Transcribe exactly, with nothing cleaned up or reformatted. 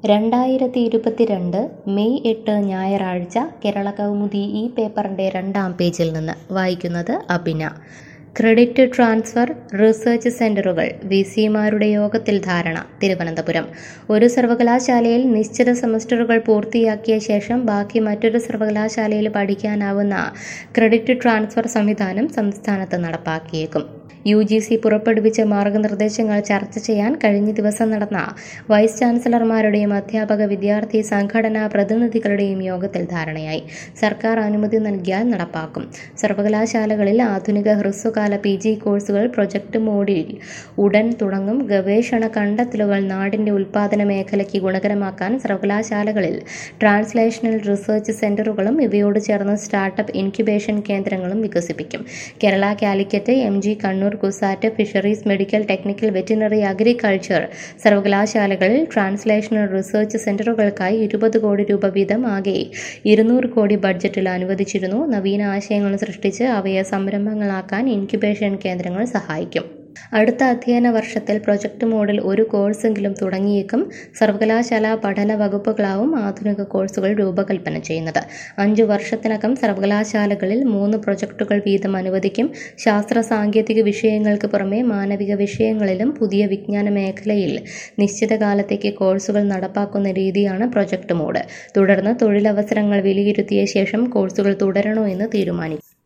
രണ്ടായിരത്തി ഇരുപത്തിരണ്ട് മെയ് എട്ട് ഞായറാഴ്ച കേരള കൗമുദി ഈ പേപ്പറിൻ്റെ രണ്ടാം പേജിൽ നിന്ന് വായിക്കുന്നത് അബിന. ക്രെഡിറ്റ് ട്രാൻസ്ഫർ റിസർച്ച് സെന്ററുകൾ വി സിമാരുടെ യോഗത്തിൽ ധാരണ. തിരുവനന്തപുരം. ഒരു സർവകലാശാലയിൽ നിശ്ചിത സെമസ്റ്ററുകൾ പൂർത്തിയാക്കിയ ശേഷം ബാക്കി മറ്റൊരു സർവകലാശാലയിൽ പഠിക്കാനാവുന്ന ക്രെഡിറ്റ് ട്രാൻസ്ഫർ സംവിധാനം സംസ്ഥാനത്ത് നടപ്പാക്കിയേക്കും. യു ജി സി പുറപ്പെടുവിച്ച മാർഗനിർദ്ദേശങ്ങൾ ചർച്ച ചെയ്യാൻ കഴിഞ്ഞ ദിവസം നടന്ന വൈസ് ചാൻസലർമാരുടെയും അധ്യാപക വിദ്യാർത്ഥി സംഘടനാ പ്രതിനിധികളുടെയും യോഗത്തിൽ ധാരണയായി. സർക്കാർ അനുമതി നൽകിയാൽ നടപ്പാക്കും. സർവകലാശാലകളിൽ ആധുനിക ഹ്രസ്വകാല പി ജി കോഴ്സുകൾ പ്രൊജക്ട് മോഡിൽ ഉടൻ തുടങ്ങും. ഗവേഷണ കണ്ടെത്തലുകൾ നാടിന്റെ ഉൽപ്പാദന മേഖലയ്ക്ക് ഗുണകരമാക്കാൻ സർവകലാശാലകളിൽ ട്രാൻസ്ലേഷണൽ റിസർച്ച് സെന്ററുകളും ഇവയോട് ചേർന്ന് സ്റ്റാർട്ടപ്പ് ഇൻക്യുബേഷൻ കേന്ദ്രങ്ങളും വികസിപ്പിക്കും. Kerala, Calicut, M G Kannur, Cusat, fisheries, medical, technical, veterinary, agriculture സർവകലാശാലകളിൽ ട്രാൻസ്ലേഷണൽ റിസർച്ച് സെന്ററുകൾക്കായി ഇരുപത് കോടി രൂപ വീതം ആകെ ഇരുന്നൂറ് കോടി ബഡ്ജറ്റിൽ അനുവദിച്ചിരുന്നു. നവീന ആശയങ്ങൾ സൃഷ്ടിച്ച് അവയെ സംരംഭങ്ങളാക്കാൻ ഇൻക്യുബേഷൻ കേന്ദ്രങ്ങൾ സഹായിക്കും. അടുത്ത അധ്യയന വർഷത്തിൽ പ്രൊജക്ട് മോഡിൽ ഒരു കോഴ്സെങ്കിലും തുടങ്ങിയേക്കും. സർവകലാശാല പഠന വകുപ്പുകളാവും ആധുനിക കോഴ്സുകൾ രൂപകൽപ്പന ചെയ്യുന്നത്. അഞ്ചു വർഷത്തിനകം സർവകലാശാലകളിൽ മൂന്ന് പ്രൊജക്ടുകൾ വീതം അനുവദിക്കും. ശാസ്ത്ര സാങ്കേതിക വിഷയങ്ങൾക്ക് പുറമെ മാനവിക വിഷയങ്ങളിലും പുതിയ വിജ്ഞാന മേഖലയിൽ നിശ്ചിത കാലത്തേക്ക് കോഴ്സുകൾ നടപ്പാക്കുന്ന രീതിയാണ് പ്രൊജക്ട് മോഡ്. തുടർന്ന് തൊഴിലവസരങ്ങൾ വിലയിരുത്തിയ ശേഷം കോഴ്സുകൾ തുടരണോ എന്ന് തീരുമാനിക്കും.